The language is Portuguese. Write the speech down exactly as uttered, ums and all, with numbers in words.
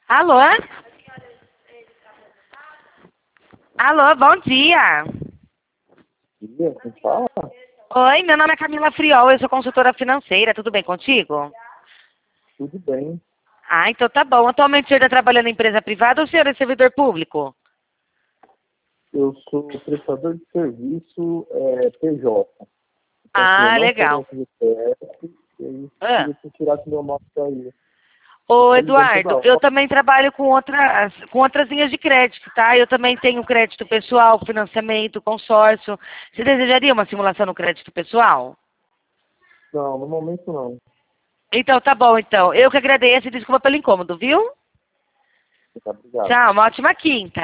Alô? Alô, bom dia. Dia, quem fala? Oi, meu nome é Camila Friol, eu sou consultora financeira, tudo bem contigo? Tudo bem. Ah, então tá bom. Atualmente o senhor está trabalhando em empresa privada ou o senhor é servidor público? Eu sou prestador de serviço é, P J. Então, assim, eu Ah, não legal. tenho C P F e aí Ah. queria que eu tirasse meu nome daí. Ô, Estou ligando toda Eduardo, eu hora. também trabalho com outras, com outras linhas de crédito, tá? Eu também tenho crédito pessoal, financiamento, consórcio. Você desejaria uma simulação no crédito pessoal? Não, no momento não. Então tá bom, então. Eu que agradeço e desculpa pelo incômodo, viu? Tá, obrigado. Tchau, uma ótima quinta.